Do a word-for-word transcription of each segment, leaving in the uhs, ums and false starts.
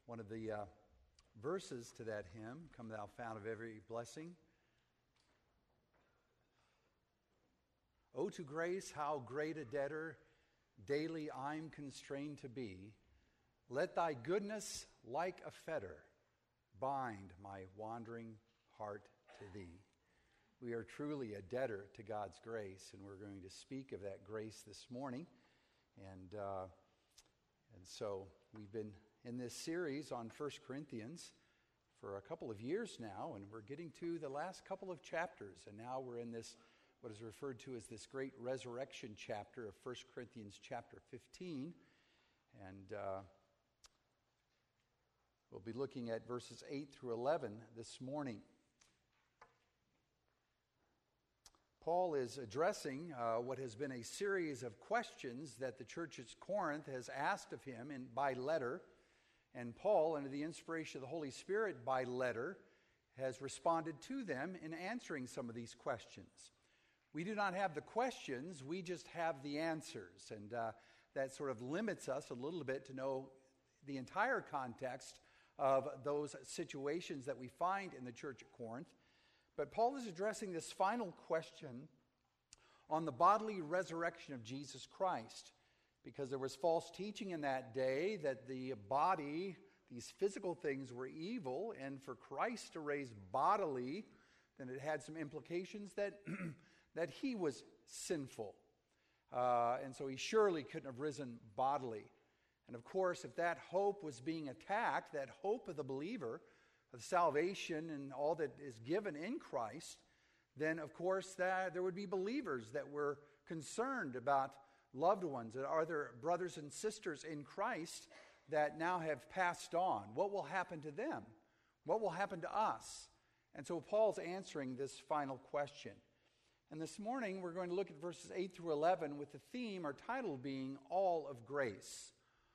One of the uh, verses to that hymn, "Come Thou Fount of Every Blessing." "Oh, to grace, how great a debtor daily I'm constrained to be. Let Thy goodness, like a fetter, bind my wandering heart to Thee." We are truly a debtor to God's grace, and we're going to speak of that grace this morning. And uh, and so we've been in this series on First Corinthians for a couple of years now, and we're getting to the last couple of chapters, and now we're in this, what is referred to as this great resurrection chapter of First Corinthians chapter fifteen, and uh, we'll be looking at verses eight through eleven this morning. Paul is addressing uh, what has been a series of questions that the church at Corinth has asked of him in, by letter. And Paul, under the inspiration of the Holy Spirit by letter, has responded to them in answering some of these questions. We do not have the questions, we just have the answers. And uh, that sort of limits us a little bit to know the entire context of those situations that we find in the church at Corinth. But Paul is addressing this final question on the bodily resurrection of Jesus Christ, because there was false teaching in that day that the body, these physical things, were evil, and for Christ to raise bodily, then it had some implications that that he was sinful. Uh, and so he surely couldn't have risen bodily. And of course, if that hope was being attacked, that hope of the believer, of salvation and all that is given in Christ, then of course that there would be believers that were concerned about loved ones, that are their brothers and sisters in Christ that now have passed on. What will happen to them? What will happen to us? And so Paul's answering this final question. And this morning we're going to look at verses eight through eleven with the theme or title being All of Grace.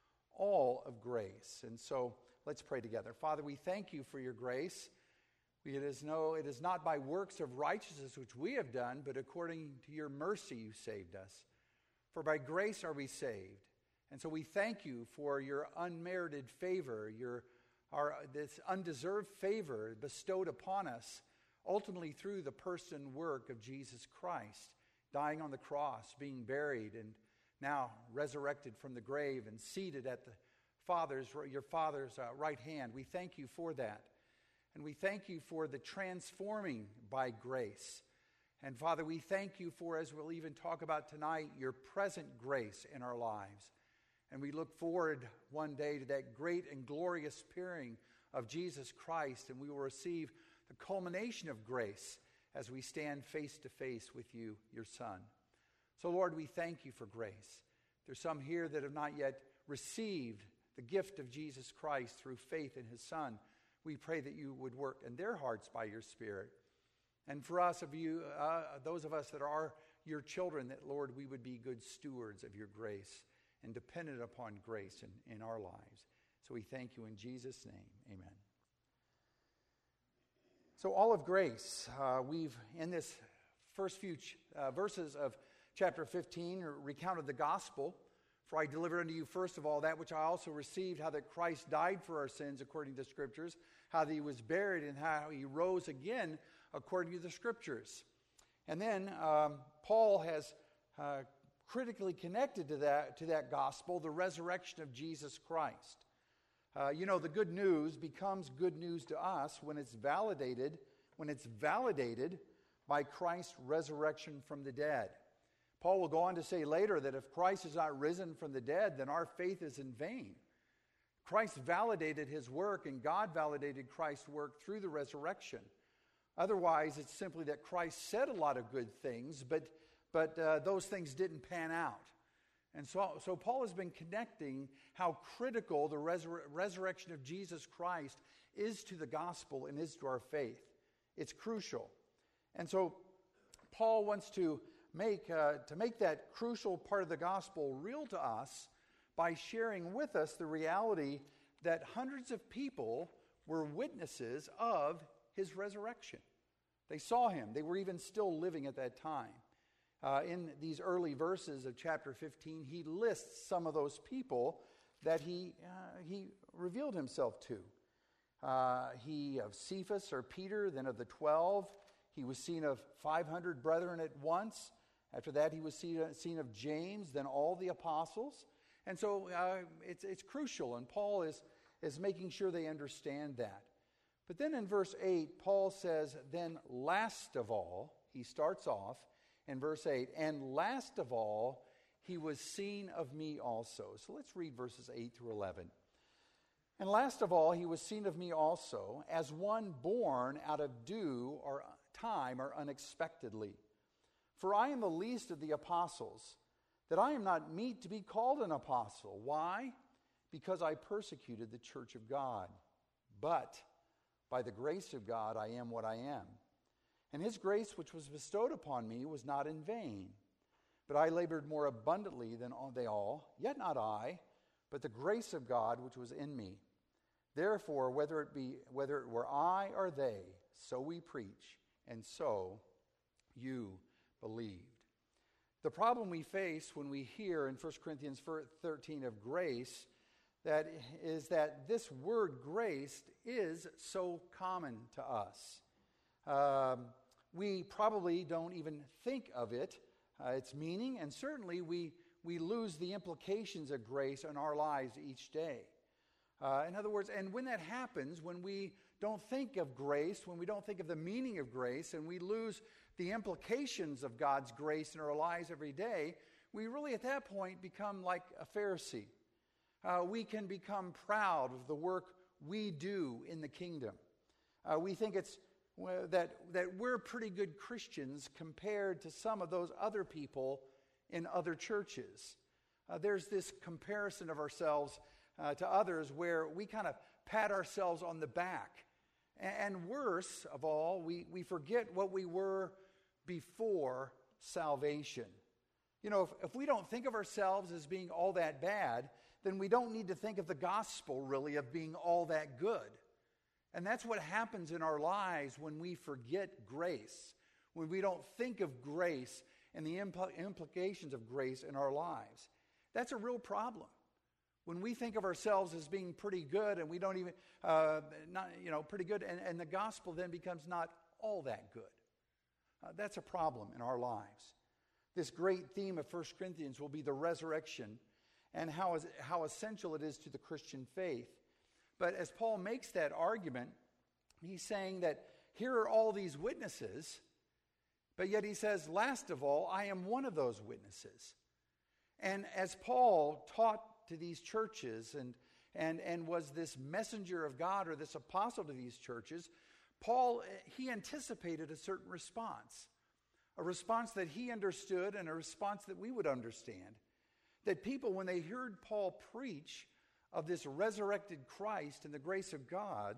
All of grace. And so let's pray together. Father, we thank you for your grace. It is no, it is not by works of righteousness which we have done, but according to your mercy you saved us. For by grace are we saved. And so we thank you for your unmerited favor, your our this undeserved favor bestowed upon us, ultimately through the person work of Jesus Christ, dying on the cross, being buried, and now resurrected from the grave and seated at the Father's, your Father's uh, right hand. We thank you for that. And we thank you for the transforming by grace. And Father, we thank you for, as we'll even talk about tonight, your present grace in our lives. And we look forward one day to that great and glorious appearing of Jesus Christ, and we will receive the culmination of grace as we stand face to face with you, your Son. So, Lord, we thank you for grace. There's some here that have not yet received the gift of Jesus Christ through faith in his Son. We pray that you would work in their hearts by your Spirit. And for us, of you, uh, those of us that are your children, that, Lord, we would be good stewards of your grace and dependent upon grace in, in our lives. So we thank you in Jesus' name. Amen. So all of grace, uh, we've, in this first few ch- uh, verses of chapter fifteen, recounted the gospel. For I delivered unto you first of all that which I also received, how that Christ died for our sins according to the Scriptures, how that he was buried, and how he rose again according to the Scriptures. And then um, Paul has uh, critically connected to that, to that gospel the resurrection of Jesus Christ. Uh, you know, the good news becomes good news to us when it's validated, when it's validated by Christ's resurrection from the dead. Paul will go on to say later that if Christ is not risen from the dead, then our faith is in vain. Christ validated his work, and God validated Christ's work through the resurrection. Otherwise, it's simply that Christ said a lot of good things, but, but uh, those things didn't pan out. And so, so Paul has been connecting how critical the resur- resurrection of Jesus Christ is to the gospel and is to our faith. It's crucial. And so Paul wants to make uh, to make that crucial part of the gospel real to us by sharing with us the reality that hundreds of people were witnesses of his resurrection. They saw him. They were even still living at that time. Uh, in these early verses of chapter fifteen, he lists some of those people that he, uh, he revealed himself to. Uh, he of Cephas or Peter, then of the twelve. He was seen of five hundred brethren at once. After that, he was seen, seen of James, then all the apostles. And so uh, it's, it's crucial, and Paul is, is making sure they understand that. But then in verse eight, Paul says, then last of all, he starts off in verse eight, and last of all, he was seen of me also. So let's read verses eight through eleven. And last of all, he was seen of me also, as one born out of due or time or unexpectedly. For I am the least of the apostles, that I am not meet to be called an apostle. Why? Because I persecuted the church of God. But by the grace of God, I am what I am. And his grace which was bestowed upon me was not in vain. But I labored more abundantly than all they all, yet not I, but the grace of God which was in me. Therefore, whether it be whether it were I or they, so we preach, and so you believed. The problem we face when we hear in First Corinthians thirteen of grace, that is that this word grace is so common to us. Um, we probably don't even think of it, uh, its meaning, and certainly we, we lose the implications of grace in our lives each day. Uh, in other words, and when that happens, when we don't think of grace, when we don't think of the meaning of grace, and we lose the implications of God's grace in our lives every day, we really at that point become like a Pharisee. Uh, we can become proud of the work we do in the kingdom. Uh, we think it's well, that, that we're pretty good Christians compared to some of those other people in other churches. Uh, there's this comparison of ourselves uh, to others where we kind of pat ourselves on the back. And, and worse of all, we, we forget what we were before salvation. You know, if, if we don't think of ourselves as being all that bad, then we don't need to think of the gospel really of being all that good. And that's what happens in our lives when we forget grace, when we don't think of grace and the impl- implications of grace in our lives. That's a real problem. When we think of ourselves as being pretty good and we don't even, uh, not you know, pretty good, and, and the gospel then becomes not all that good. Uh, that's a problem in our lives. This great theme of First Corinthians will be the resurrection and how, is, how essential it is to the Christian faith. But as Paul makes that argument, he's saying that here are all these witnesses, but yet he says, last of all, I am one of those witnesses. And as Paul taught to these churches and, and, and was this messenger of God or this apostle to these churches, Paul, he anticipated a certain response, a response that he understood and a response that we would understand. That people, when they heard Paul preach of this resurrected Christ and the grace of God,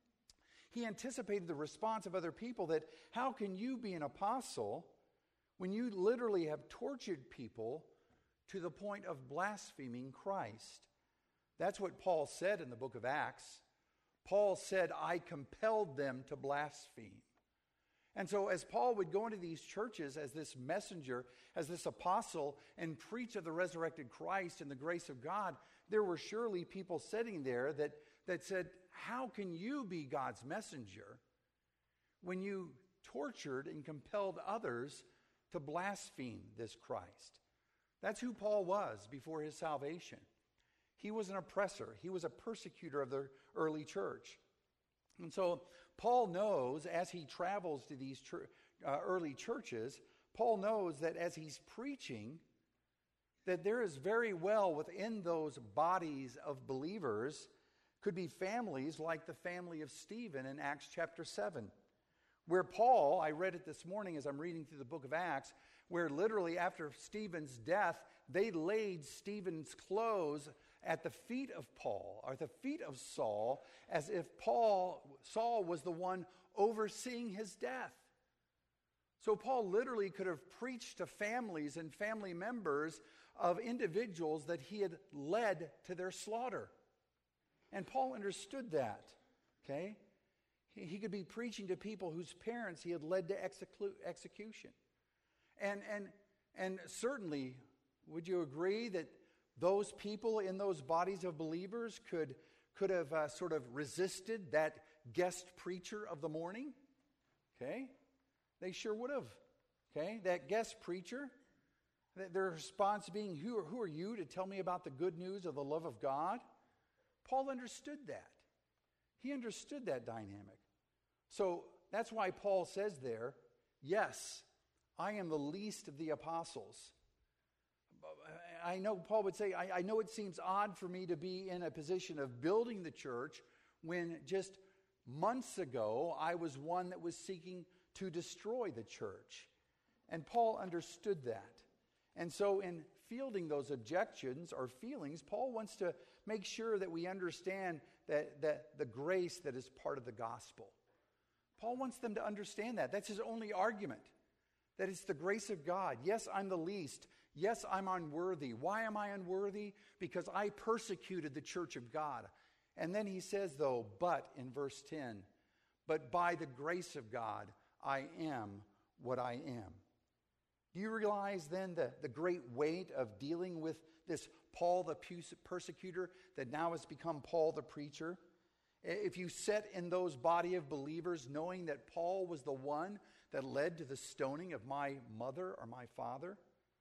he anticipated the response of other people that how can you be an apostle when you literally have tortured people to the point of blaspheming Christ? That's what Paul said in the book of Acts. Paul said, I compelled them to blaspheme. And so as Paul would go into these churches as this messenger, as this apostle, and preach of the resurrected Christ and the grace of God, there were surely people sitting there that, that said, how can you be God's messenger when you tortured and compelled others to blaspheme this Christ? That's who Paul was before his salvation. He was an oppressor. He was a persecutor of the early church. And so Paul knows as he travels to these chur- uh, early churches, Paul knows that as he's preaching, that there is very well within those bodies of believers could be families like the family of Stephen in Acts chapter seven, where Paul, I read it this morning as I'm reading through the book of Acts, where literally after Stephen's death, they laid Stephen's clothes at the feet of Paul, or the feet of Saul, as if Paul, Saul was the one overseeing his death. So Paul literally could have preached to families and family members of individuals that he had led to their slaughter. And Paul understood that, okay? He, he could be preaching to people whose parents he had led to execu- execution. And, and, and certainly, would you agree that those people in those bodies of believers could, could have uh, sort of resisted that guest preacher of the morning? Okay? They sure would have. Okay? That guest preacher, th- their response being, who are, who are you to tell me about the good news of the love of God? Paul understood that. He understood that dynamic. So that's why Paul says there, yes, I am the least of the apostles. I know Paul would say, I, I know it seems odd for me to be in a position of building the church when just months ago I was one that was seeking to destroy the church. And Paul understood that. And so in fielding those objections or feelings, Paul wants to make sure that we understand that, that the grace that is part of the gospel. Paul wants them to understand that. That's his only argument, that it's the grace of God. Yes, I'm the least. Yes, I'm unworthy. Why am I unworthy? Because I persecuted the church of God. And then he says, though, but in verse ten, but by the grace of God, I am what I am. Do you realize then the, the great weight of dealing with this Paul the persecutor that now has become Paul the preacher? If you sit in those body of believers knowing that Paul was the one that led to the stoning of my mother or my father,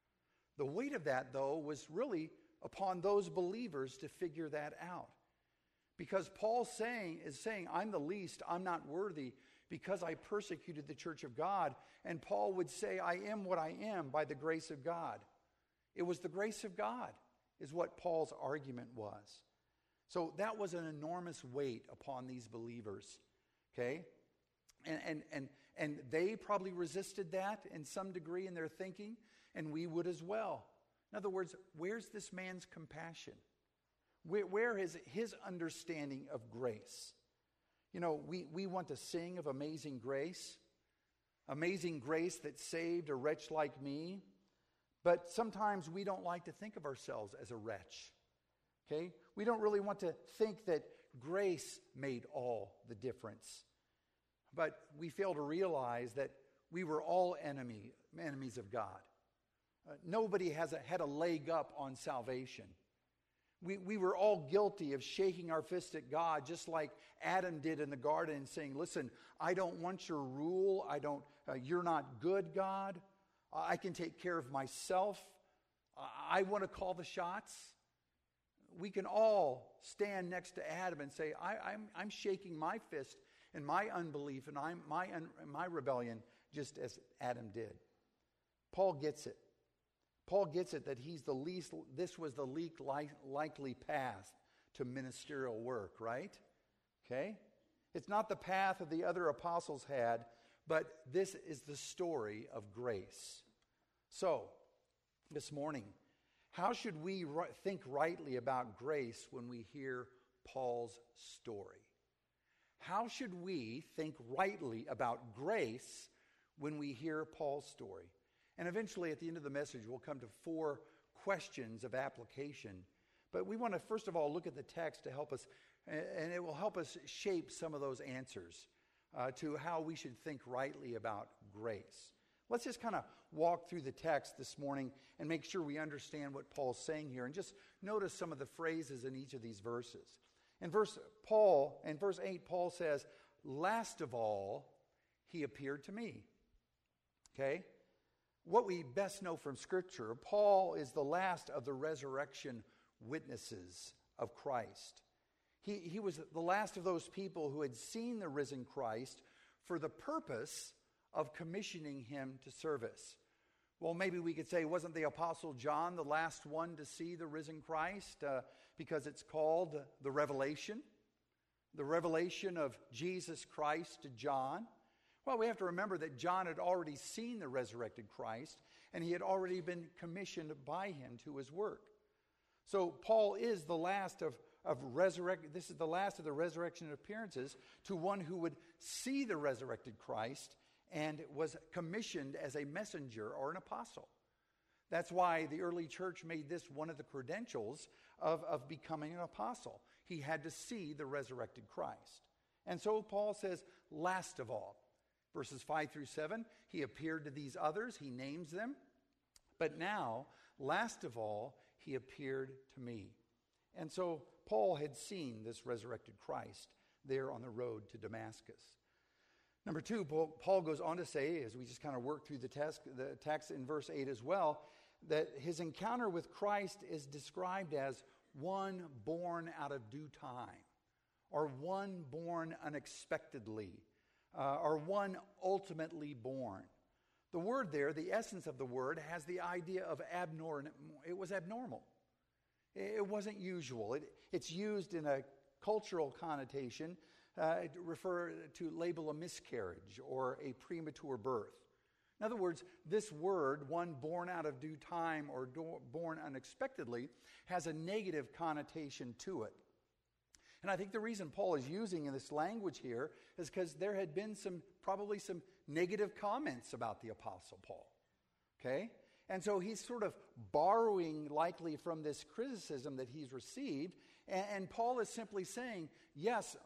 the weight of that, though, was really upon those believers to figure that out. Because Paul saying is saying, I'm the least, I'm not worthy, because I persecuted the church of God. And Paul would say, I am what I am by the grace of God. It was the grace of God, is what Paul's argument was. So that was an enormous weight upon these believers. Okay? And and and and they probably resisted that in some degree in their thinking, and we would as well. In other words, where's this man's compassion? Where, where is his understanding of grace? You know, we, we want to sing of amazing grace, amazing grace that saved a wretch like me, but sometimes we don't like to think of ourselves as a wretch. Okay? We don't really want to think that grace made all the difference. But we fail to realize that we were all enemy, enemies of God. Uh, nobody has a, had a leg up on salvation. We, we were all guilty of shaking our fist at God, just like Adam did in the garden, and saying, listen, I don't want your rule. I don't, uh, you're not good, God. I can take care of myself. I want to call the shots. We can all stand next to Adam and say, I, I'm, I'm shaking my fist in my unbelief and I'm, my, un, my rebellion, just as Adam did. Paul gets it. Paul gets it that he's the least, this was the least li- likely path to ministerial work, right? Okay? It's not the path that the other apostles had, but this is the story of grace. So, this morning, how should we ri- think rightly about grace when we hear Paul's story? How should we think rightly about grace when we hear Paul's story? And eventually, at the end of the message, we'll come to four questions of application. But we want to, first of all, look at the text to help us, and it will help us shape some of those answers uh, to how we should think rightly about grace. Let's just kind of walk through the text this morning and make sure we understand what Paul's saying here, and just notice some of the phrases in each of these verses. In verse Paul, in verse eight, Paul says, "Last of all, he appeared to me." Okay? What we best know from Scripture, Paul is the last of the resurrection witnesses of Christ. He, he was the last of those people who had seen the risen Christ for the purpose of commissioning him to service. Well, maybe we could say, wasn't the Apostle John the last one to see the risen Christ? Uh, because it's called the Revelation. The revelation of Jesus Christ to John. Well, we have to remember that John had already seen the resurrected Christ, and he had already been commissioned by him to his work. So Paul is the last of, of resurrect. This is the last of the resurrection appearances to one who would see the resurrected Christ and was commissioned as a messenger or an apostle. That's why the early church made this one of the credentials of, of becoming an apostle. He had to see the resurrected Christ. And so Paul says, last of all. Verses five through seven, he appeared to these others, he names them. But now, last of all, he appeared to me. And so Paul had seen this resurrected Christ there on the road to Damascus. Number two, Paul goes on to say, as we just kind of work through the text, the text in verse eight as well, that his encounter with Christ is described as one born out of due time, or one born unexpectedly, uh, or one ultimately born. The word there, the essence of the word, has the idea of abnormal. It was abnormal. It wasn't usual. It, it's used in a cultural connotation uh, to refer to label a miscarriage or a premature birth. In other words, this word, one born out of due time or do, born unexpectedly, has a negative connotation to it. And I think the reason Paul is using this language here is because there had been some, probably some negative comments about the Apostle Paul. Okay? And so he's sort of borrowing likely from this criticism that he's received. And, and Paul is simply saying, yes,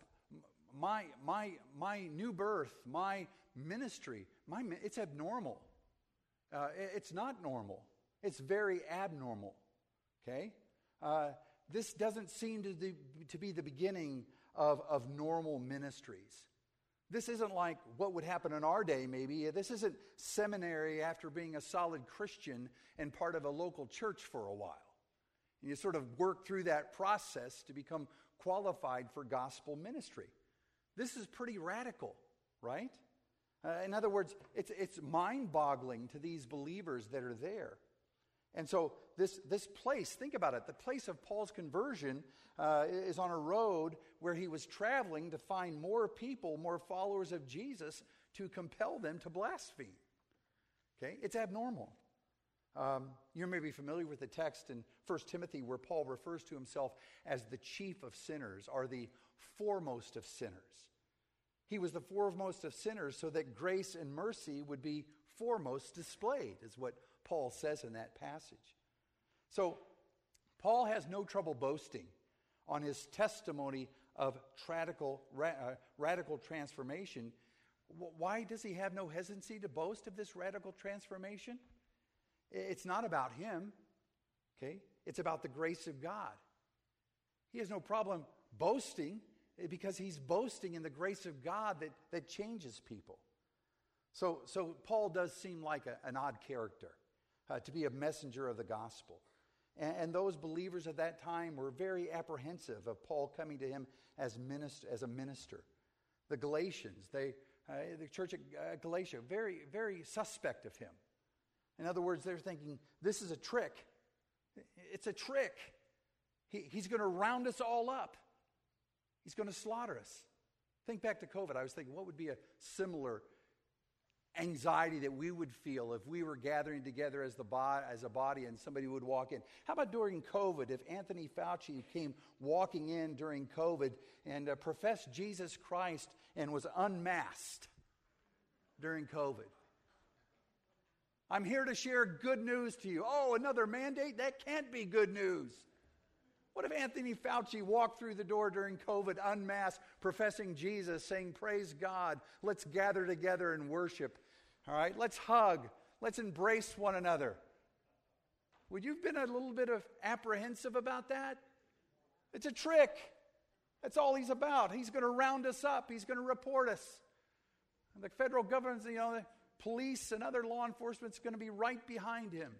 my, my, my new birth, my ministry, my, it's abnormal. Uh, it's not normal. It's very abnormal. Okay? Uh, this doesn't seem to, the, to be the beginning of, of normal ministries. This isn't like what would happen in our day, maybe. This isn't seminary after being a solid Christian and part of a local church for a while. You sort of work through that process to become qualified for gospel ministry. This is pretty radical, right? Uh, in other words, it's, it's mind-boggling to these believers that are there. And so this, this place, think about it, the place of Paul's conversion uh, is on a road where he was traveling to find more people, more followers of Jesus, to compel them to blaspheme. Okay? It's abnormal. Um, you may be familiar with the text in First Timothy where Paul refers to himself as the chief of sinners, or the foremost of sinners. He was the foremost of sinners so that grace and mercy would be foremost displayed, is what Paul says in that passage. So Paul has no trouble boasting on his testimony of radical, ra- uh, radical transformation. W- why does he have no hesitancy to boast of this radical transformation? It's not about him, okay? It's about the grace of God. He has no problem boasting because he's boasting in the grace of God that, that changes people. So, so Paul does seem like a, an odd character. Uh, to be a messenger of the gospel. And, and those believers at that time were very apprehensive of Paul coming to him as, minister, as a minister. The Galatians, they, uh, the church at uh, Galatia, very, very suspect of him. In other words, they're thinking, this is a trick. It's a trick. He, he's going to round us all up. He's going to slaughter us. Think back to COVID. I was thinking, what would be a similar anxiety that we would feel if we were gathering together as the bo- as a body and somebody would walk in? How about during COVID, if Anthony Fauci came walking in during COVID and uh, professed Jesus Christ and was unmasked during COVID? I'm here to share good news to you. Oh, another mandate? That can't be good news. What if Anthony Fauci walked through the door during COVID unmasked, professing Jesus, saying, praise God, let's gather together and worship. All right, let's hug. Let's embrace one another. Would you have been a little bit of apprehensive about that? It's a trick. That's all he's about. He's going to round us up. He's going to report us. And the federal government, you know, the police and other law enforcement is going to be right behind him.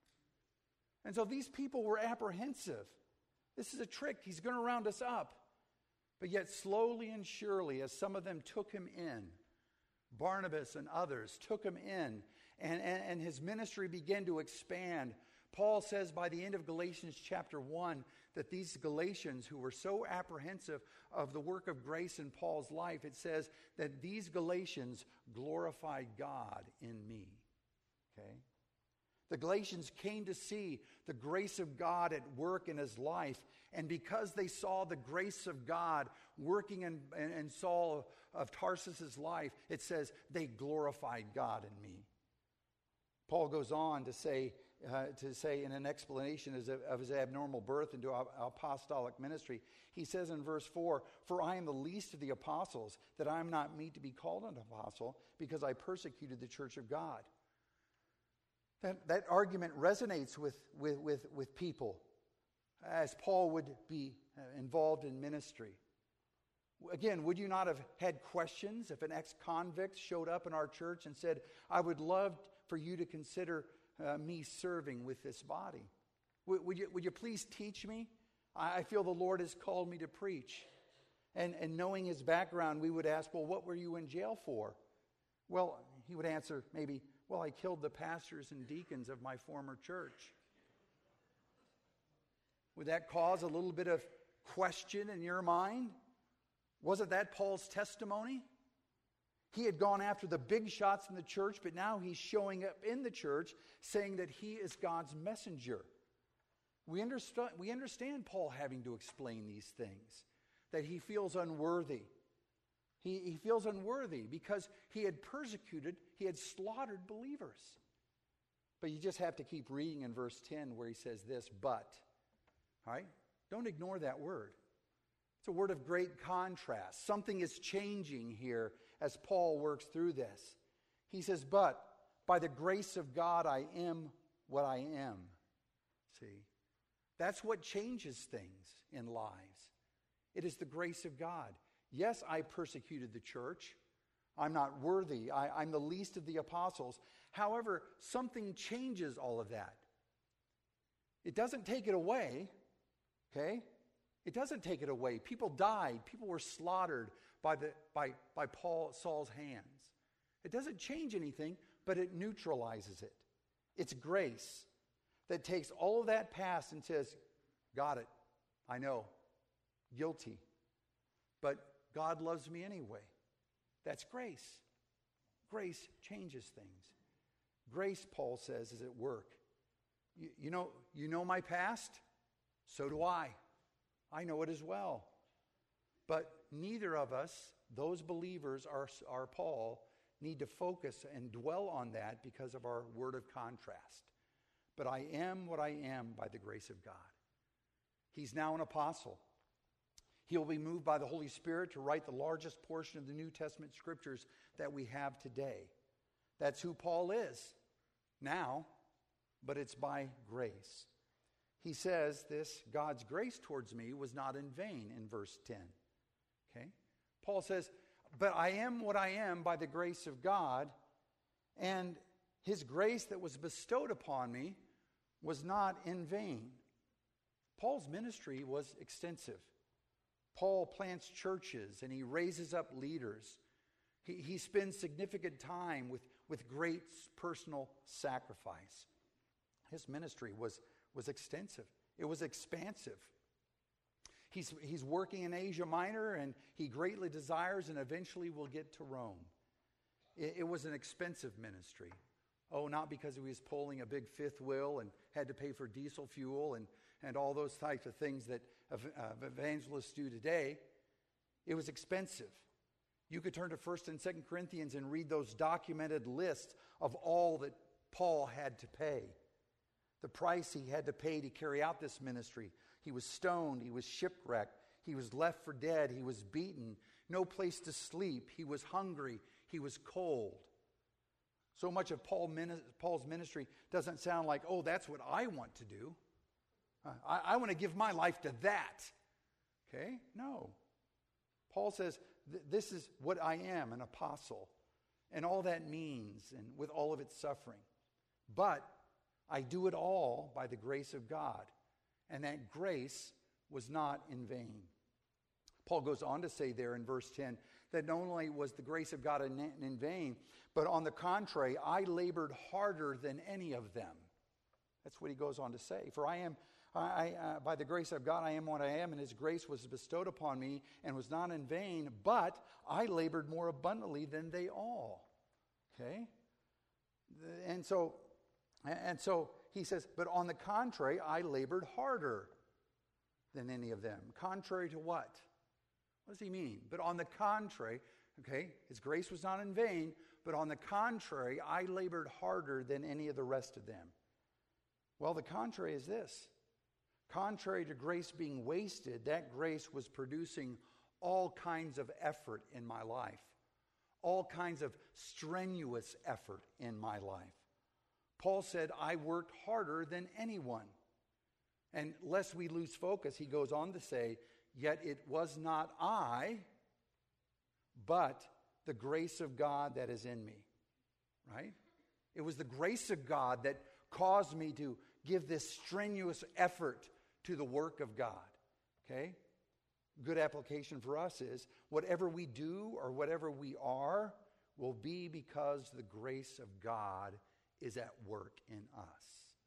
And so these people were apprehensive. This is a trick. He's going to round us up. But yet slowly and surely, as some of them took him in, Barnabas and others took him in, and, and, and his ministry began to expand. Paul says by the end of Galatians chapter one that these Galatians who were so apprehensive of the work of grace in Paul's life, it says that these Galatians glorified God in me. Okay? The Galatians came to see the grace of God at work in his life. And because they saw the grace of God working in, in, in Saul of Tarsus' life, it says they glorified God in me. Paul goes on to say, uh, to say in an explanation of his abnormal birth into apostolic ministry, he says in verse four, for I am the least of the apostles, that I am not meet to be called an apostle, because I persecuted the church of God. That, that argument resonates with, with, with, with people. as Paul would be involved in ministry. Again, would you not have had questions if an ex-convict showed up in our church and said, I would love for you to consider uh, me serving with this body? Would, would, you, would you please teach me? I, I feel the Lord has called me to preach. And, and knowing his background, we would ask, well, what were you in jail for? Well, he would answer maybe, well, I killed the pastors and deacons of my former church. Would that cause a little bit of question in your mind? Wasn't that Paul's testimony? He had gone after the big shots in the church, but now he's showing up in the church saying that he is God's messenger. We understand, we understand Paul having to explain these things, that he feels unworthy. He, he feels unworthy because he had persecuted, he had slaughtered believers. But you just have to keep reading in verse ten where he says this, but. All right? Don't ignore that word. It's a word of great contrast. Something is changing here as Paul works through this. He says, but by the grace of God, I am what I am. See? That's what changes things in lives. It is the grace of God. Yes, I persecuted the church. I'm not worthy. I, I'm the least of the apostles. However, something changes all of that. It doesn't take it away. Okay? It doesn't take it away. People died. People were slaughtered by, the, by, by Paul, Saul's hands. It doesn't change anything, but it neutralizes it. It's grace that takes all of that past and says, got it. I know. Guilty. But God loves me anyway. That's grace. Grace changes things. Grace, Paul says, is at work. You, you know, you know my past? So do I. I know it as well. But neither of us, those believers, are, are Paul, need to focus and dwell on that because of our word of contrast. But I am what I am by the grace of God. He's now an apostle. He will be moved by the Holy Spirit to write the largest portion of the New Testament scriptures that we have today. That's who Paul is now, but it's by grace. He says this, God's grace towards me was not in vain in verse ten. Okay? Paul says, but I am what I am by the grace of God, and his grace that was bestowed upon me was not in vain. Paul's ministry was extensive. Paul plants churches and he raises up leaders. He, he spends significant time with, with great personal sacrifice. His ministry was was extensive. It was expansive. He's, he's working in Asia Minor, and he greatly desires and eventually will get to Rome. It, it was an expensive ministry. Oh, not because he was pulling a big fifth wheel and had to pay for diesel fuel and, and all those types of things that uh, evangelists do today. It was expensive. You could turn to First and Second Corinthians and read those documented lists of all that Paul had to pay. The price he had to pay to carry out this ministry. He was stoned. He was shipwrecked. He was left for dead. He was beaten. No place to sleep. He was hungry. He was cold. So much of Paul, Paul's ministry doesn't sound like, oh, that's what I want to do. I, I want to give my life to that. Okay? No. Paul says, this is what I am, an apostle. And all that means, and with all of its suffering. But I do it all by the grace of God. And that grace was not in vain. Paul goes on to say there in verse ten that not only was the grace of God in, in vain, but on the contrary, I labored harder than any of them. That's what he goes on to say. For I am, I, uh, by the grace of God, I am what I am, and his grace was bestowed upon me and was not in vain, but I labored more abundantly than they all. Okay? And so, and so he says, but on the contrary, I labored harder than any of them. Contrary to what? What does he mean? But on the contrary, okay, his grace was not in vain, but on the contrary, I labored harder than any of the rest of them. Well, the contrary is this. Contrary to grace being wasted, that grace was producing all kinds of effort in my life. All kinds of strenuous effort in my life. Paul said, I worked harder than anyone. And lest we lose focus, he goes on to say, yet it was not I, but the grace of God that is in me. Right? It was the grace of God that caused me to give this strenuous effort to the work of God. Okay? Good application for us is whatever we do or whatever we are will be because the grace of God is at work in us.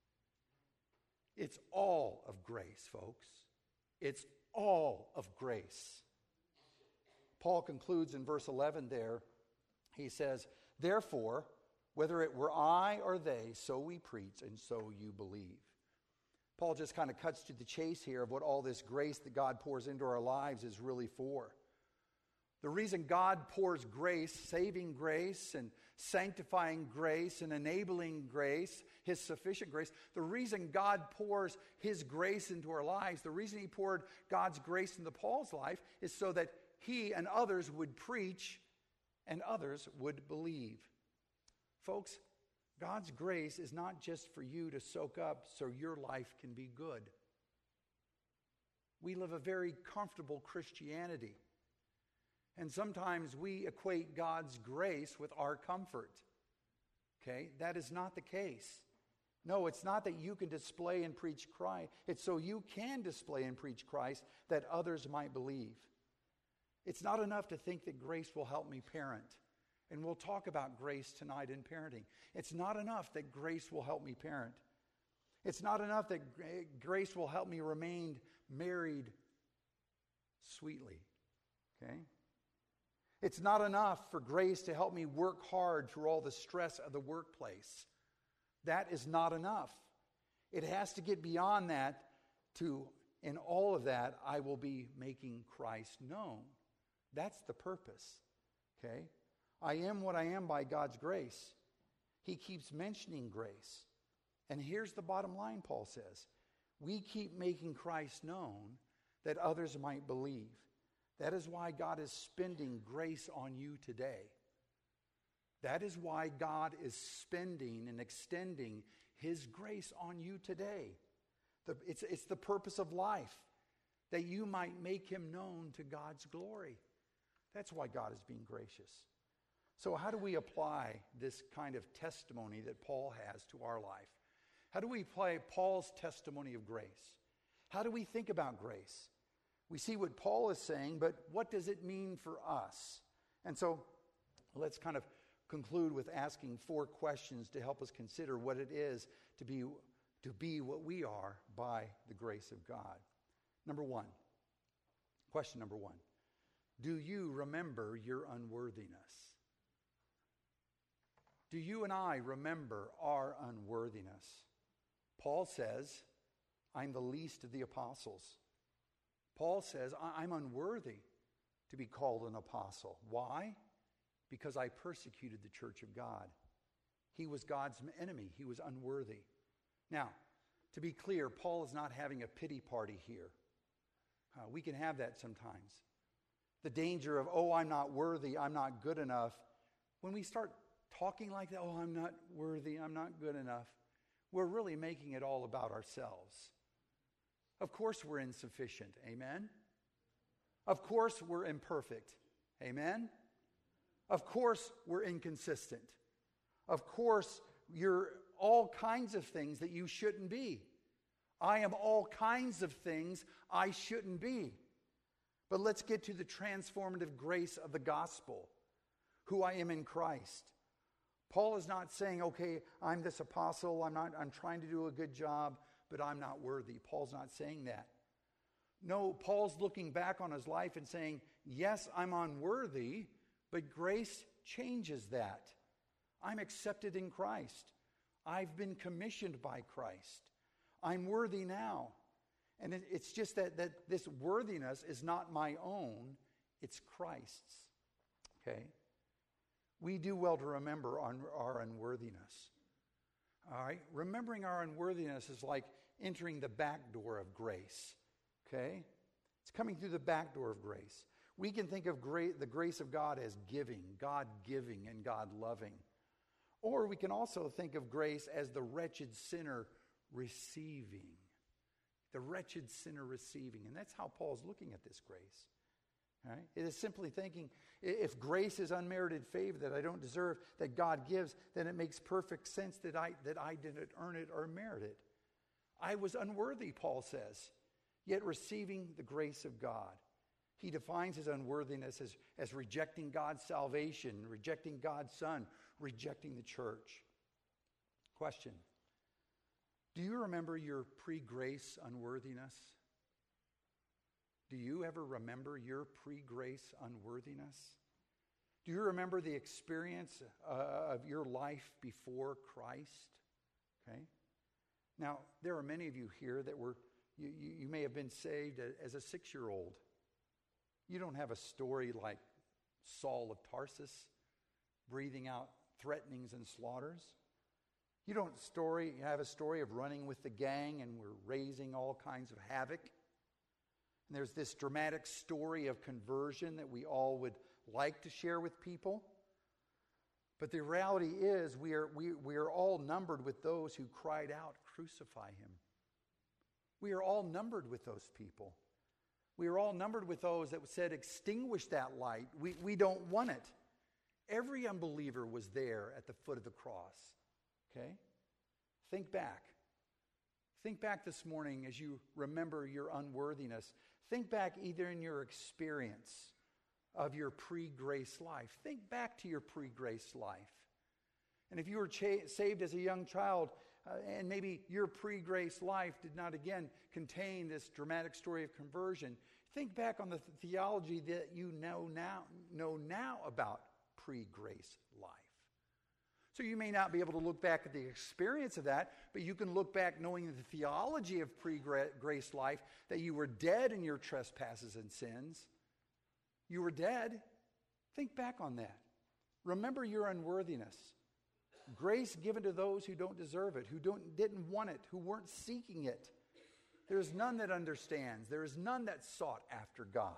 It's all of grace, folks. It's all of grace. Paul concludes in verse eleven there. He says, therefore, whether it were I or they, so we preach and so you believe. Paul just kind of cuts to the chase here of what all this grace that God pours into our lives is really for. The reason God pours grace, saving grace and sanctifying grace and enabling grace, His sufficient grace, the reason God pours His grace into our lives, the reason He poured God's grace into Paul's life is so that he and others would preach and others would believe. Folks, God's grace is not just for you to soak up so your life can be good. We live a very comfortable Christianity. And sometimes we equate God's grace with our comfort. Okay? That is not the case. No, it's not that you can display and preach Christ. It's so you can display and preach Christ that others might believe. It's not enough to think that grace will help me parent. And we'll talk about grace tonight in parenting. It's not enough that grace will help me parent. It's not enough that grace will help me remain married sweetly. Okay? It's not enough for grace to help me work hard through all the stress of the workplace. That is not enough. It has to get beyond that to, in all of that, I will be making Christ known. That's the purpose. Okay? I am what I am by God's grace. He keeps mentioning grace. And here's the bottom line, Paul says. We keep making Christ known that others might believe. That is why God is spending grace on you today. That is why God is spending and extending His grace on you today. The, it's, it's the purpose of life, that you might make Him known to God's glory. That's why God is being gracious. So how do we apply this kind of testimony that Paul has to our life? How do we apply Paul's testimony of grace? How do we think about grace? We see what Paul is saying, but what does it mean for us? And so let's kind of conclude with asking four questions to help us consider what it is to be, to be what we are by the grace of God. Number one, question number one, do you remember your unworthiness? Do you and I remember our unworthiness? Paul says, I'm the least of the apostles. Paul says, I'm unworthy to be called an apostle. Why? Because I persecuted the church of God. He was God's enemy. He was unworthy. Now, to be clear, Paul is not having a pity party here. Uh, we can have that sometimes. The danger of, oh, I'm not worthy, I'm not good enough. When we start talking like that, oh, I'm not worthy, I'm not good enough, we're really making it all about ourselves. Of course we're insufficient, amen? Of course we're imperfect, amen? Of course we're inconsistent. Of course you're all kinds of things that you shouldn't be. I am all kinds of things I shouldn't be. But let's get to the transformative grace of the gospel, who I am in Christ. Paul is not saying, okay, I'm this apostle, I'm not, I'm trying to do a good job, but I'm not worthy. Paul's not saying that. No, Paul's looking back on his life and saying, yes, I'm unworthy, but grace changes that. I'm accepted in Christ. I've been commissioned by Christ. I'm worthy now. And it, it's just that, that this worthiness is not my own, it's Christ's. Okay? We do well to remember our, our unworthiness. All right? Remembering our unworthiness is like entering the back door of grace. Okay? It's coming through the back door of grace. We can think of great, the grace of God as giving, God giving and God loving. Or we can also think of grace as the wretched sinner receiving. the wretched sinner receiving. And that's how Paul's looking at this grace. Right? It is simply thinking, if grace is unmerited favor that I don't deserve, that God gives, then it makes perfect sense that I, that I didn't earn it or merit it. I was unworthy, Paul says, yet receiving the grace of God. He defines his unworthiness as, as rejecting God's salvation, rejecting God's Son, rejecting the church. Question: do you remember your pre-grace unworthiness? Do you ever remember your pre-grace unworthiness? Do you remember the experience uh, of your life before Christ? Okay. Now, there are many of you here that were, you, you, you may have been saved as a six-year-old. You don't have a story like Saul of Tarsus, breathing out threatenings and slaughters. You don't story, you have a story of running with the gang and we're raising all kinds of havoc. And there's this dramatic story of conversion that we all would like to share with people. But the reality is we are, we, we are all numbered with those who cried out, "Crucify him." We are all numbered with those people. We are all numbered with those that said, "Extinguish that light. We, we don't want it." Every unbeliever was there at the foot of the cross. Okay? Think back. Think back this morning as you remember your unworthiness. Think back either in your experience of your pre-grace life. Think back to your pre-grace life. And if you were cha- saved as a young child, uh, and maybe your pre-grace life did not again contain this dramatic story of conversion, think back on the th- theology that you know now, know now about pre-grace life. So you may not be able to look back at the experience of that, but you can look back knowing the theology of pre-grace life, that you were dead in your trespasses and sins. You were dead. Think back on that. Remember your unworthiness. Grace given to those who don't deserve it, who don't, didn't want it, who weren't seeking it. There is none that understands. There is none that sought after God.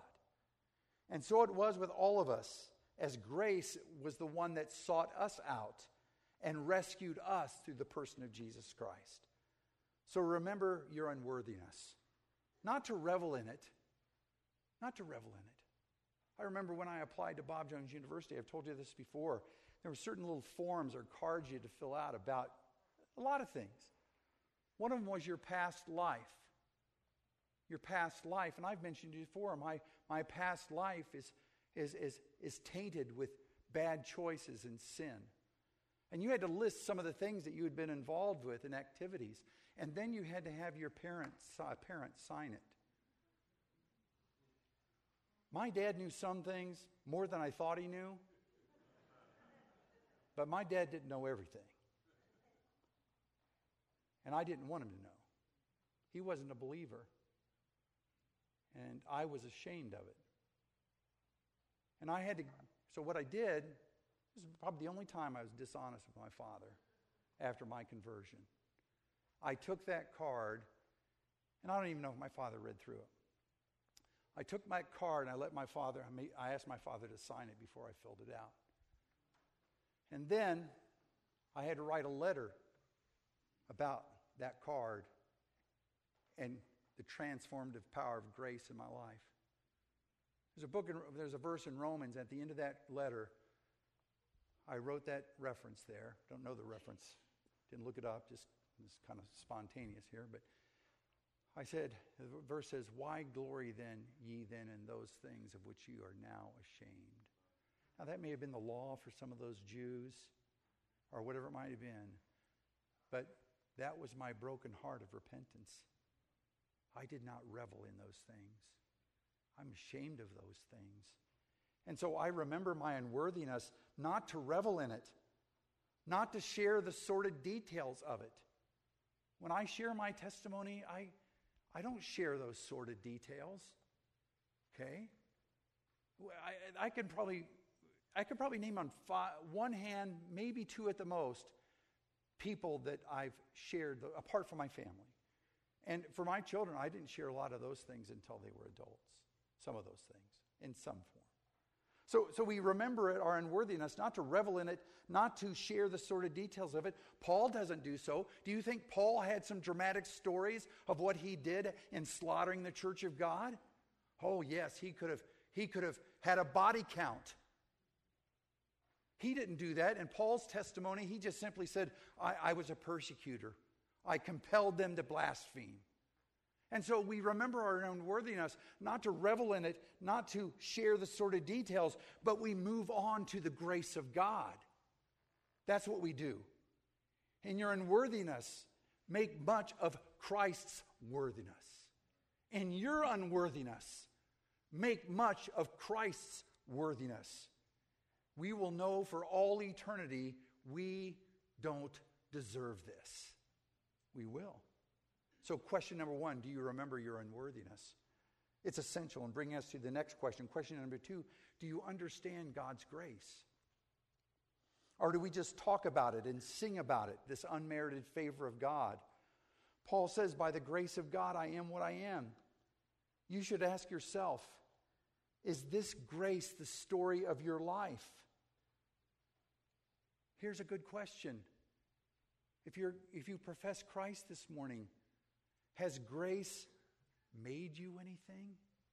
And so it was with all of us, as grace was the one that sought us out and rescued us through the person of Jesus Christ. So remember your unworthiness. Not to revel in it. Not to revel in it. I remember when I applied to Bob Jones University, I've told you this before, there were certain little forms or cards you had to fill out about a lot of things. One of them was your past life. Your past life. And I've mentioned to you before, my, my past life is, is, is, is tainted with bad choices and sin. And you had to list some of the things that you had been involved with in activities. And then you had to have your parents, uh, parents sign it. My dad knew some things more than I thought he knew. But my dad didn't know everything. And I didn't want him to know. He wasn't a believer. And I was ashamed of it. And I had to, so what I did, this is probably the only time I was dishonest with my father after my conversion. I took that card, and I don't even know if my father read through it. I took my card and I let my father, I asked my father to sign it before I filled it out. And then I had to write a letter about that card and the transformative power of grace in my life. There's a book, in, there's a verse in Romans at the end of that letter. I wrote that reference there. Don't know the reference. Didn't look it up. Just it's kind of spontaneous here. But I said, the verse says, "Why glory then ye then in those things of which you are now ashamed?" Now that may have been the law for some of those Jews or whatever it might have been. But that was my broken heart of repentance. I did not revel in those things. I'm ashamed of those things. And so I remember my unworthiness, not to revel in it, not to share the sordid details of it. When I share my testimony, I, I don't share those sordid details. Okay? I, I can probably, I could probably name on five, one hand, maybe two at the most, people that I've shared apart from my family. And for my children, I didn't share a lot of those things until they were adults. Some of those things, in some form. So, so we remember it, our unworthiness, not to revel in it, not to share the sort of details of it. Paul doesn't do so. Do you think Paul had some dramatic stories of what he did in slaughtering the church of God? Oh, yes, he could have, he could have had a body count. He didn't do that. In Paul's testimony, he just simply said, I, I was a persecutor. I compelled them to blaspheme. And so we remember our unworthiness, not to revel in it, not to share the sort of details, but we move on to the grace of God. That's what we do. In your unworthiness, make much of Christ's worthiness. In your unworthiness, make much of Christ's worthiness. We will know for all eternity we don't deserve this. We will. So question number one, do you remember your unworthiness? It's essential in bringing us to the next question. Question number two, do you understand God's grace? Or do we just talk about it and sing about it, this unmerited favor of God? Paul says, by the grace of God, I am what I am. You should ask yourself, is this grace the story of your life? Here's a good question. If you're, if you profess Christ this morning, has grace made you anything?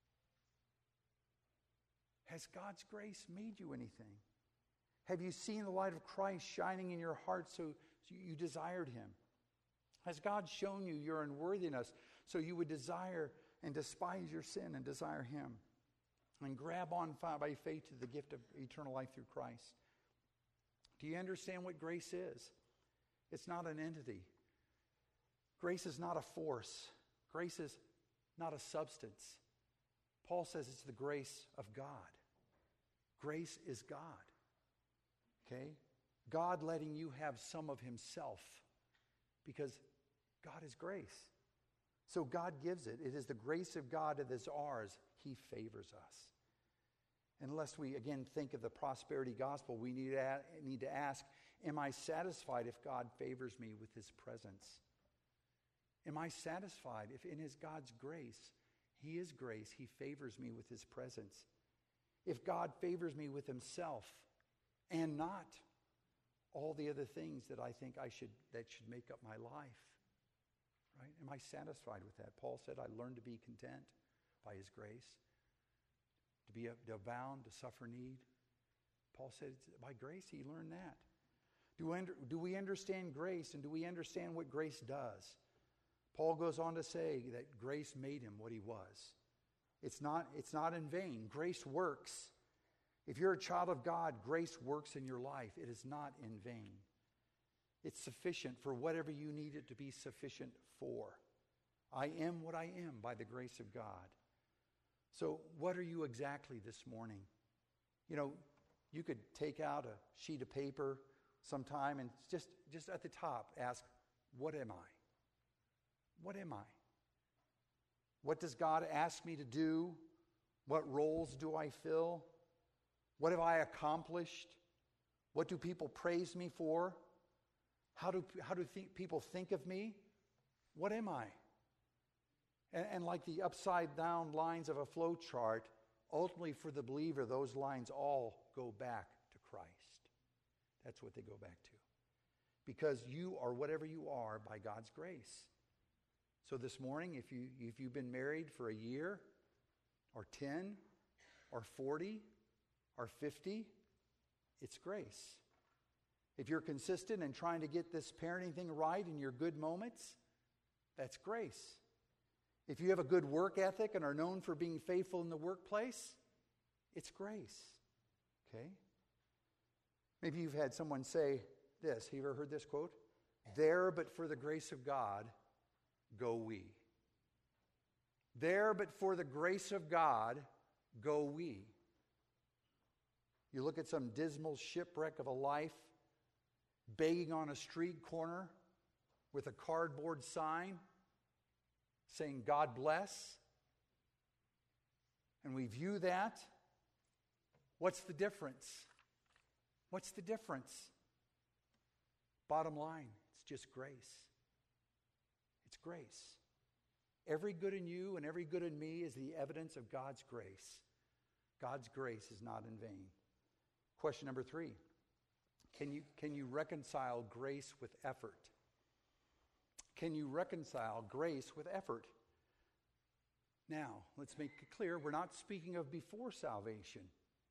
Has God's grace made you anything? Have you seen the light of Christ shining in your heart so you desired him? Has God shown you your unworthiness so you would desire and despise your sin and desire him? And grab on by faith to the gift of eternal life through Christ. Do you understand what grace is? It's not an entity. Grace is not a force. Grace is not a substance. Paul says it's the grace of God. Grace is God. Okay? God letting you have some of himself because God is grace. So God gives it. It is the grace of God that is ours. He favors us. Unless we, again, think of the prosperity gospel, we need to, need to ask, am I satisfied if God favors me with his presence? Am I satisfied if in his God's grace, he is grace, he favors me with his presence? If God favors me with himself and not all the other things that I think I should that should make up my life, right? Am I satisfied with that? Paul said, I learned to be content by his grace, to be to abound, to suffer need. Paul said, by grace he learned that. Do we, under, do we understand grace, and do we understand what grace does? Paul goes on to say that grace made him what he was. It's not, it's not in vain. Grace works. If you're a child of God, grace works in your life. It is not in vain. It's sufficient for whatever you need it to be sufficient for. I am what I am by the grace of God. So what are you exactly this morning? You know, you could take out a sheet of paper sometime and just, just at the top ask, what am I? What am I? What does God ask me to do? What roles do I fill? What have I accomplished? What do people praise me for? How do, how do th- people think of me? What am I? And, and like the upside down lines of a flow chart, ultimately for the believer, those lines all go back to Christ. That's what they go back to. Because you are whatever you are by God's grace. So this morning, if, you, if you've been married for a year, or ten, or forty, or fifty, it's grace. If you're consistent and trying to get this parenting thing right in your good moments, that's grace. If you have a good work ethic and are known for being faithful in the workplace, it's grace. Okay? Maybe you've had someone say this. Have you ever heard this quote? There but for the grace of God, go we. There but for the grace of God, go we. You look at some dismal shipwreck of a life, begging on a street corner with a cardboard sign saying, God bless. And we view that. What's the difference? What's the difference? Bottom line, it's just grace. It's grace. Every good in you and every good in me is the evidence of God's grace. God's grace is not in vain. Question number three. Can you, can you reconcile grace with effort? Can you reconcile grace with effort? Now, let's make it clear, we're not speaking of before salvation,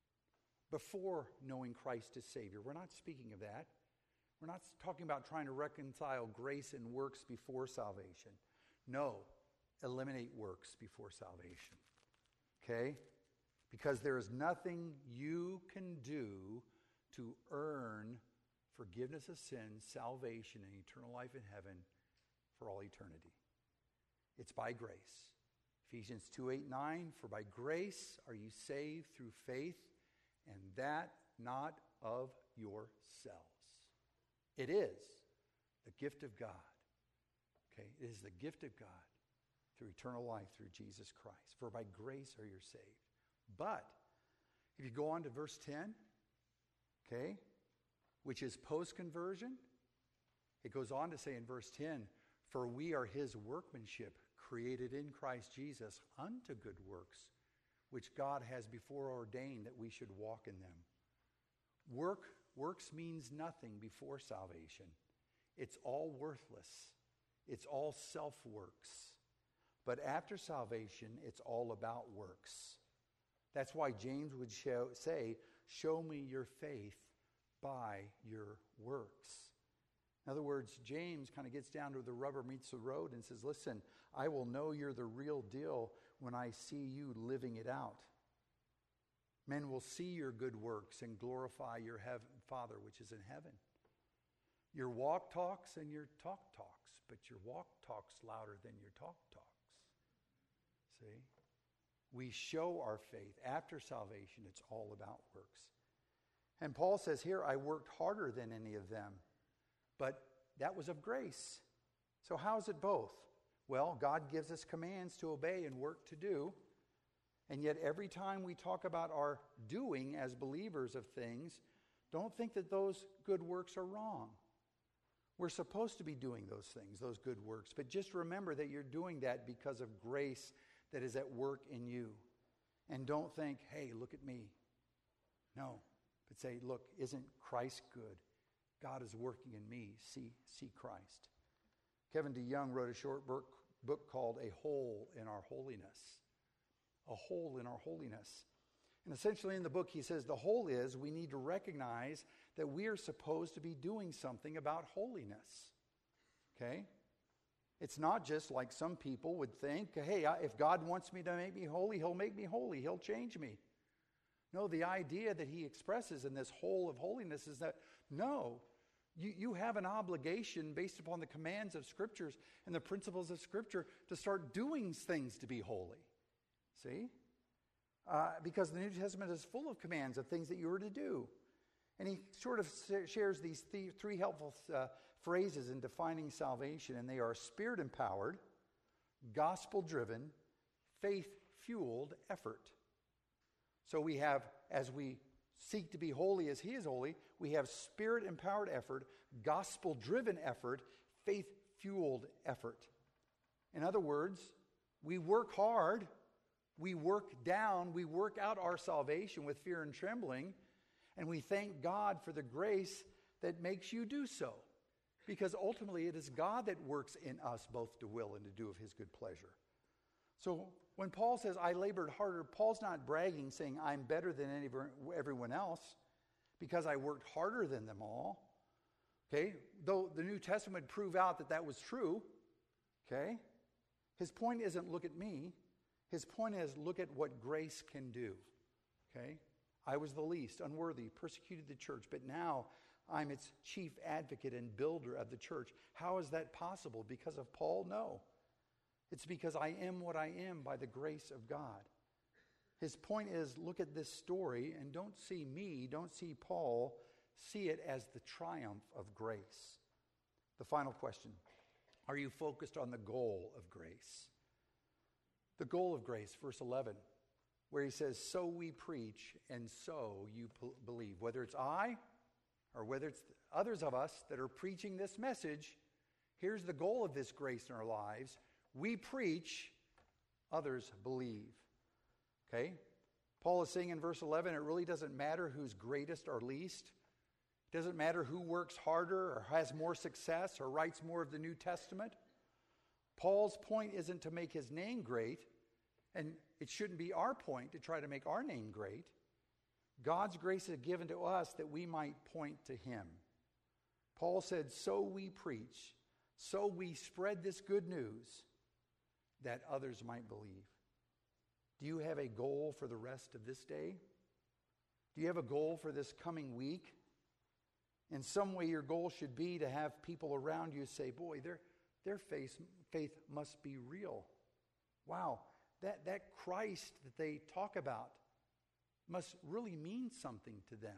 before knowing Christ as Savior. We're not speaking of that. We're not talking about trying to reconcile grace and works before salvation. No, eliminate works before salvation. Okay? Because there is nothing you can do to earn forgiveness of sins, salvation, and eternal life in heaven for all eternity. It's by grace. Ephesians two, eight, nine, for by grace are you saved through faith, and that not of yourselves. It is the gift of God. Okay? It is the gift of God through eternal life through Jesus Christ. For by grace are you saved. But if you go on to verse ten, okay, which is post-conversion, it goes on to say in verse ten, for we are his workmanship, created in Christ Jesus unto good works, which God has before ordained that we should walk in them. Work, works means nothing before salvation. It's all worthless. It's all self-works. But after salvation, it's all about works. That's why James would show, say, show me your faith by your works. In other words, James kind of gets down to the rubber meets the road and says, listen, I will know you're the real deal when I see you living it out. Men will see your good works and glorify your heaven, Father which is in heaven. Your walk talks and your talk talks, but your walk talks louder than your talk talks. See? We show our faith. After salvation, it's all about works. And Paul says here, I worked harder than any of them. But that was of grace. So how is it both? Well, God gives us commands to obey and work to do. And yet every time we talk about our doing as believers of things, don't think that those good works are wrong. We're supposed to be doing those things, those good works. But just remember that you're doing that because of grace that is at work in you. And don't think, hey, look at me. No. But say, look, isn't Christ good? God is working in me. See, see Christ. Kevin DeYoung wrote a short book, book called A Hole in Our Holiness. A hole in our holiness. And essentially in the book he says the hole is we need to recognize that we are supposed to be doing something about holiness. Okay? It's not just like some people would think, hey, if God wants me to make me holy, he'll make me holy. He'll change me. No, the idea that he expresses in this whole of holiness is that, no, you, you have an obligation based upon the commands of Scriptures and the principles of Scripture to start doing things to be holy. See? Uh, because the New Testament is full of commands of things that you are to do. And he sort of shares these th- three helpful uh, phrases in defining salvation, and they are Spirit-empowered, gospel-driven, faith-fueled effort. So we have, as we seek to be holy as he is holy, we have Spirit-empowered effort, gospel-driven effort, faith-fueled effort. In other words, we work hard, we work down, we work out our salvation with fear and trembling, and we thank God for the grace that makes you do so. Because ultimately it is God that works in us both to will and to do of his good pleasure. So when Paul says, I labored harder, Paul's not bragging, saying, I'm better than any, everyone else because I worked harder than them all. Okay? Though the New Testament would prove out that that was true. Okay? His point isn't look at me. His point is look at what grace can do. Okay? I was the least, unworthy, persecuted the church, but now I'm its chief advocate and builder of the church. How is that possible? Because of Paul? No. It's because I am what I am by the grace of God. His point is, look at this story and don't see me, don't see Paul, see it as the triumph of grace. The final question, are you focused on the goal of grace? The goal of grace, verse eleven, where he says, so we preach and so you p- believe. Whether it's I or whether it's others of us that are preaching this message, here's the goal of this grace in our lives. We preach, others believe. Okay? Paul is saying in verse eleven, it really doesn't matter who's greatest or least. It doesn't matter who works harder or has more success or writes more of the New Testament. Paul's point isn't to make his name great, and it shouldn't be our point to try to make our name great. God's grace is given to us that we might point to him. Paul said, so we preach, so we spread this good news that others might believe. Do you have a goal for the rest of this day? Do you have a goal for this coming week? In some way, your goal should be to have people around you say, boy, their, their faith, faith must be real. Wow, that, that Christ that they talk about must really mean something to them.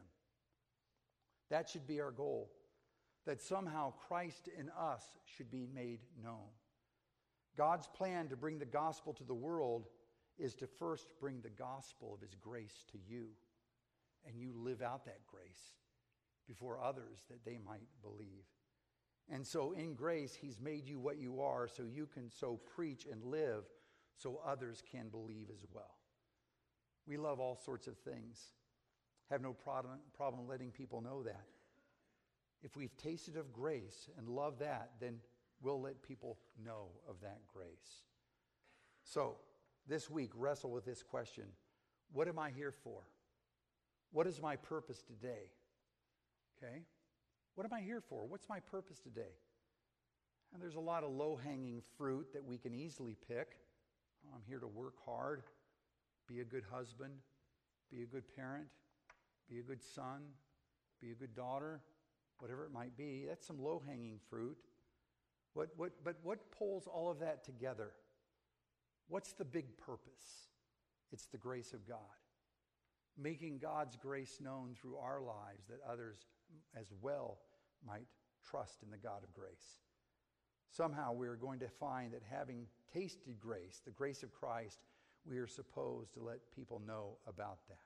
That should be our goal, that somehow Christ in us should be made known. God's plan to bring the gospel to the world is to first bring the gospel of his grace to you, and you live out that grace before others that they might believe. And so in grace, he's made you what you are so you can so preach and live so others can believe as well. We love all sorts of things. Have no problem, problem letting people know that. If we've tasted of grace and love that, then we'll let people know of that grace. So, this week, wrestle with this question. What am I here for? What is my purpose today? Okay? What am I here for? What's my purpose today? And there's a lot of low-hanging fruit that we can easily pick. Oh, I'm here to work hard, be a good husband, be a good parent, be a good son, be a good daughter, whatever it might be. That's some low-hanging fruit. What, what, but what pulls all of that together? What's the big purpose? It's the grace of God. Making God's grace known through our lives that others as well might trust in the God of grace. Somehow we are going to find that having tasted grace, the grace of Christ, we are supposed to let people know about that.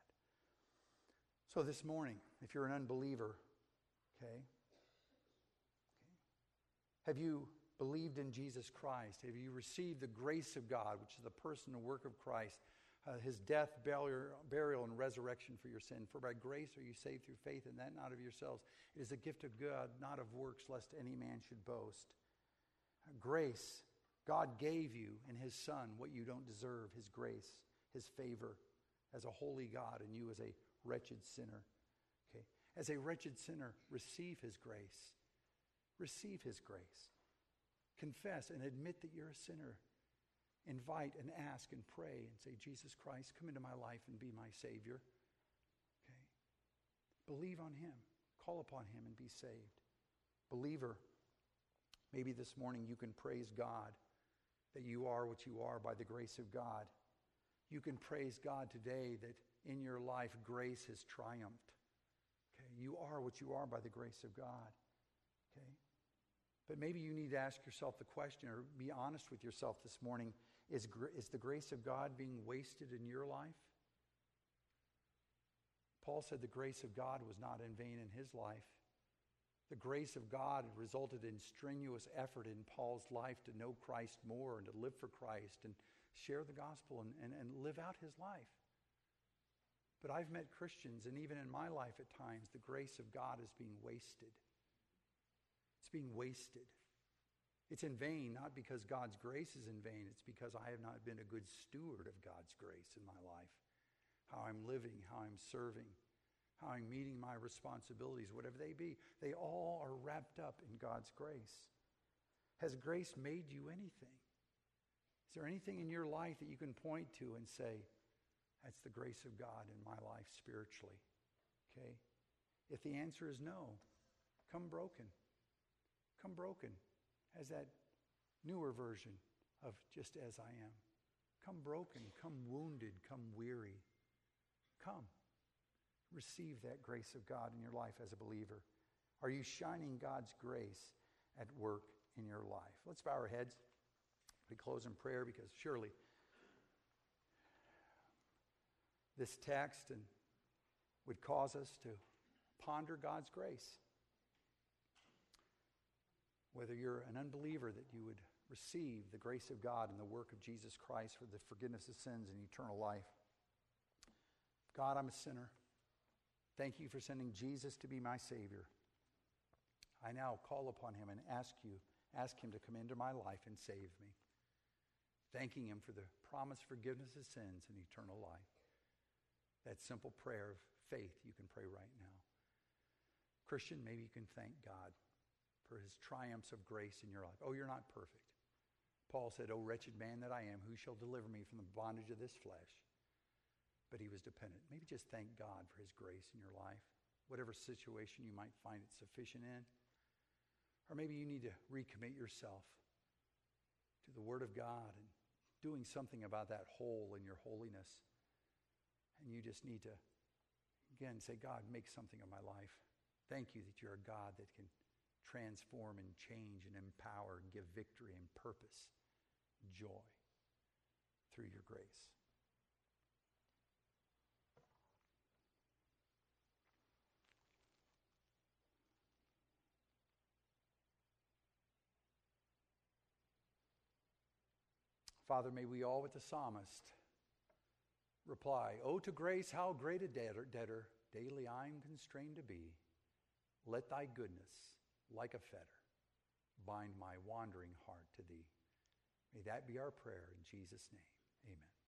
So this morning, if you're an unbeliever, okay, okay, have you believed in Jesus Christ? Have you received the grace of God, which is the person and work of Christ, uh, his death, burial, burial, and resurrection for your sin? For by grace are you saved through faith, and that not of yourselves. It is a gift of God, not of works, lest any man should boast. Uh, grace, God gave you in his Son what you don't deserve, his grace, his favor, as a holy God, and you as a wretched sinner. Okay, as a wretched sinner, receive his grace. Receive his grace. Confess and admit that you're a sinner. Invite and ask and pray and say, Jesus Christ, come into my life and be my Savior. Okay. Believe on him. Call upon him and be saved. Believer, maybe this morning you can praise God that you are what you are by the grace of God. You can praise God today that in your life grace has triumphed. Okay. You are what you are by the grace of God. Okay. But maybe you need to ask yourself the question, or be honest with yourself this morning, is, is the grace of God being wasted in your life? Paul said the grace of God was not in vain in his life. The grace of God resulted in strenuous effort in Paul's life to know Christ more and to live for Christ and share the gospel and, and, and live out his life. But I've met Christians, and even in my life at times, the grace of God is being wasted. It's being wasted. It's in vain, not because God's grace is in vain. It's because I have not been a good steward of God's grace in my life. How I'm living, how I'm serving, how I'm meeting my responsibilities, whatever they be. They all are wrapped up in God's grace. Has grace made you anything? Is there anything in your life that you can point to and say, that's the grace of God in my life spiritually? Okay? If the answer is no, come broken. Come broken, as that newer version of just as I am. Come broken, come wounded, come weary. Come. Receive that grace of God in your life as a believer. Are you shining God's grace at work in your life? Let's bow our heads. We close in prayer, because surely this text and would cause us to ponder God's grace. Whether you're an unbeliever, that you would receive the grace of God and the work of Jesus Christ for the forgiveness of sins and eternal life. God, I'm a sinner. Thank you for sending Jesus to be my Savior. I now call upon him and ask you, ask him to come into my life and save me. Thanking him for the promised forgiveness of sins and eternal life. That simple prayer of faith you can pray right now. Christian, maybe you can thank God for his triumphs of grace in your life. Oh, you're not perfect. Paul said, "O wretched man that I am, who shall deliver me from the bondage of this flesh?" But he was dependent. Maybe just thank God for his grace in your life, whatever situation you might find it sufficient in. Or maybe you need to recommit yourself to the Word of God and doing something about that hole in your holiness. And you just need to, again, say, God, make something of my life. Thank you that you're a God that can transform and change and empower and give victory and purpose, joy through your grace. Father, may we all with the psalmist reply, "Oh, to grace, how great a debtor, debtor daily I'm constrained to be. Let thy goodness, like a fetter, bind my wandering heart to thee." May that be our prayer in Jesus' name. Amen.